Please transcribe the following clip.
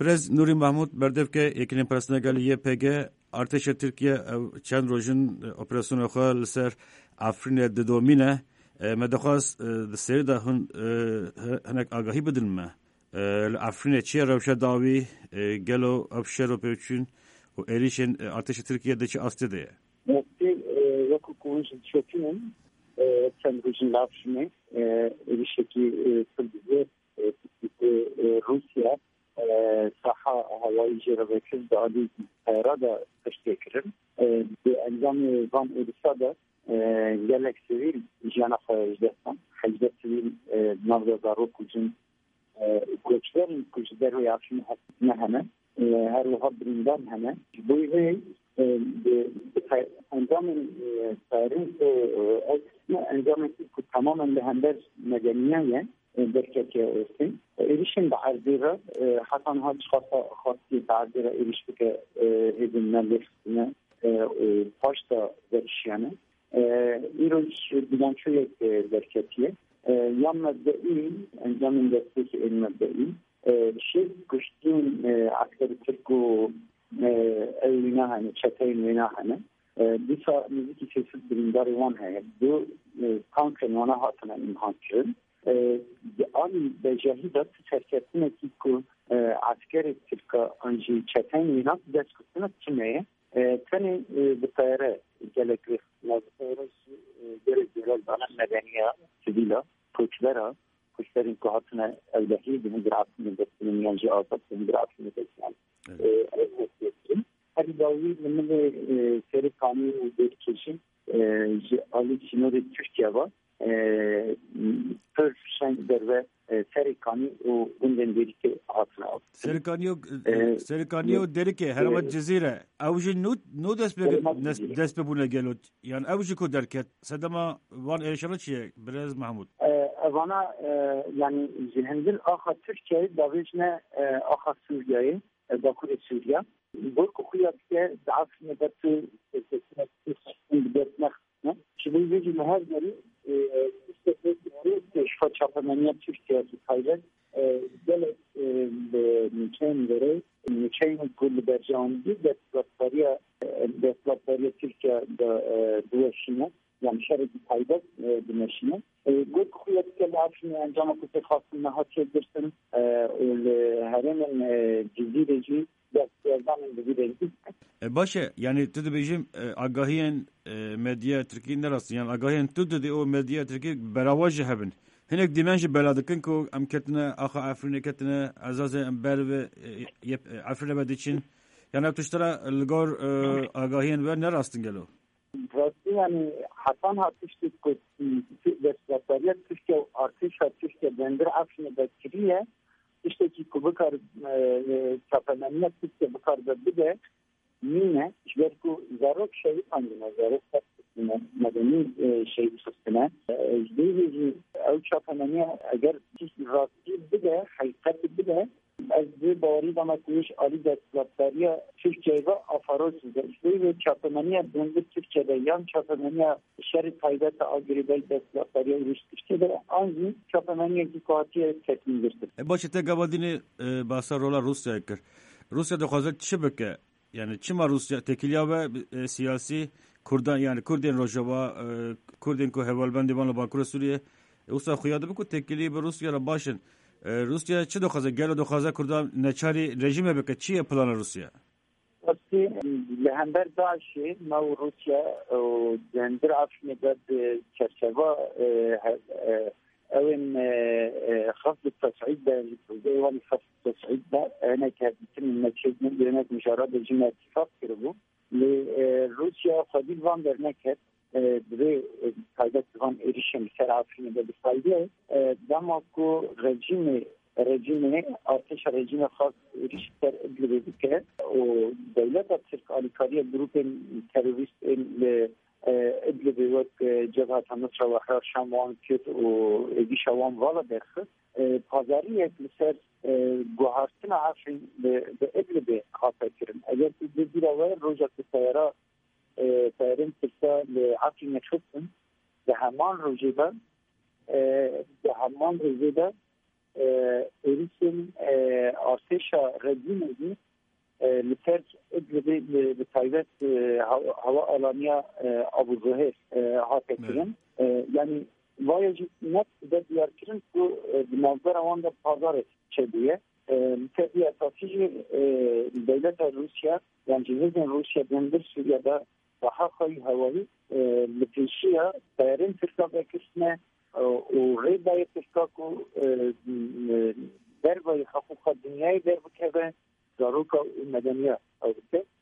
برز نوری محمود بردف که یکین پرسنگالی YPG ارتش ترکیه چند روزن اپراسیون خال سر افرین ددومینه مدخواست سری ده هنک آگاهی بدن ما افرین چیه روشه داوی گلو افشار و پیچون و ایریشن ارتش ترکیه دچ آستیده. نکته یک کوچولو شکلیم چند روزن لافشونه ایریشکی سلبیه روسیا saha havayı cerrahı dağılı herada teşkilerin بانجام van Ulusa'da gelek sivil jana hacdetan hacdet sivil navda rokujun koçların koçları yapışını hakkında hemen her muhabirinden hemen bu ile engamın tarih engamın tamamen lehender medeniye درکتی اوسیم ایشون به عرضه حسن ها خاصی به عرضه ایش که هدیم نلیختنه پاشتا درشیانه ایروش بیان شو یک درکتیه یا مبدئی انجام دسته که این مبدئی شیف کشتون اکتر ترکو اوینا هنه چطاین وینا هنه دیسا موزیکی سیسید برینداری وان هنه دو تانکن وانا هاتنه امحان کرد آن به جهیدات شرکتونه که عسکر ترکا انجی چتن وینا دست کتونه چنه تنی به طیاره گلک طیاره گلک دیگر بانه مدنیه سیویلا کوچلرین که هاتونه اولهی به مدرعاتونه دستونه میانجی آزاد به مدرعاتونه دستونه هر داوی من سری کامی و دیرکشی آلی چینور ترکیه با پر شنگ در و سرکانی و بندن دیری که حاصل آد سرکانیو دیری که هر وقت جزیره اوجی نو دست ببونه گلود یعنی اوجی کو درکت صدما وان ایشانه چیه برز محمود وانا یعنی جهندل آخا ترکیه داویجنه آخا سوریایی باکور سوریا برکو خویاد که دعاف نبتو بدت نخصنه چیزی ویجی مهر داری شفا چاپمنیت Türkiye Tayland gelek niçin göre niçin kul berjandı destlatları Türkiye'de duaşına yani şeridi Tayland duaşına bu kuyat kelafını enjama kutu khasına hatırlarsın hemen cizireci باشه یعنی تو بگیم آگاهیان مدیا ترکی نراست یعنی آگاهیان تو دی او مدیا ترکی براواجه هبن هنگ دیمنش بلادکن کو ام کتنه آخا افرین کتنه عزاز امبر و افرین بدیچین یعنی تشترا لگور آگاهیان و نراستن گلو راستی یعنی حسن هاتشتی که دستگاهیت Türkiye artış Türkiye bender افرین بدکریه işte ki kubukar çapamaniyet Türkiye bukarda bir de mine işverku zarok şey andına zarok medeni şey sisteme izleyici ev çapamaniyet eğer rastı bir de hakikat bir de az bir bari da makuluş ali destlatlarıya Türkiye'de afarosuzda izleyici çapamaniyet döndü Türkiye'de yan çapamaniyet şerit faydası agribel destlatlarıya ilişkişte anzi çapamaniyet dikatiye tekmindirdir. باشه تا گوادینی باسا رولا روسیا کر روسیا دخوازه چه بکه یعنی چه ما روسیا تکیلیا و سیاسی کردان یعنی کردین روجوا کردین کو هوالبندی وان باکور سوریه اوسا خیاده بکو تکیلی به روسیا را باشن روسیا چه دخوازه گلو دخوازه کردان نچاری رژیم بکه چیه پلان روسیا وقتی لهندر داعشی ما روسیا دندر افشنه داد چرچوا أوين خفض التصعيد ده زي خفض التصعيد ده أنا كانت من المشهد من هناك مشارات الجمعية اتفاق كربو لروسيا قديم فان درنكت بري قاعدة فان إيريشن سرعفين ده بفايدة دماغو رجيمي أرتش رجيم خاص إيريشن تر إدلبي بكه ودولة ترك آليكارية جروب تيروريست إدلبي وقت جبهة النصرة وحرار شاموان كت وإدي شوام والا درخت پازاریه لسر گوهرتنا عفرین به إدلبي خاصة کرن اگر تو دیگر اول روزا تیارین ترسا لعفرین نشدن به همان روزیده ایریسین آرتشا رزیمزی لسر ادلبی بتایبت هوا آلانیا ابو ظهر هاته کرن یعنی وایجی نت ده دیار کرن که بنظر آن ده پازار چه لسر اساسی دولت روسیا yani cihazın Rusya dendir Suriye'de daha hayli havayı lütfişiye değerin Türk'e bekisine o reydayı Türk'u dervayı hakuka dünyayı derbukebe zaruka medeniye avrupa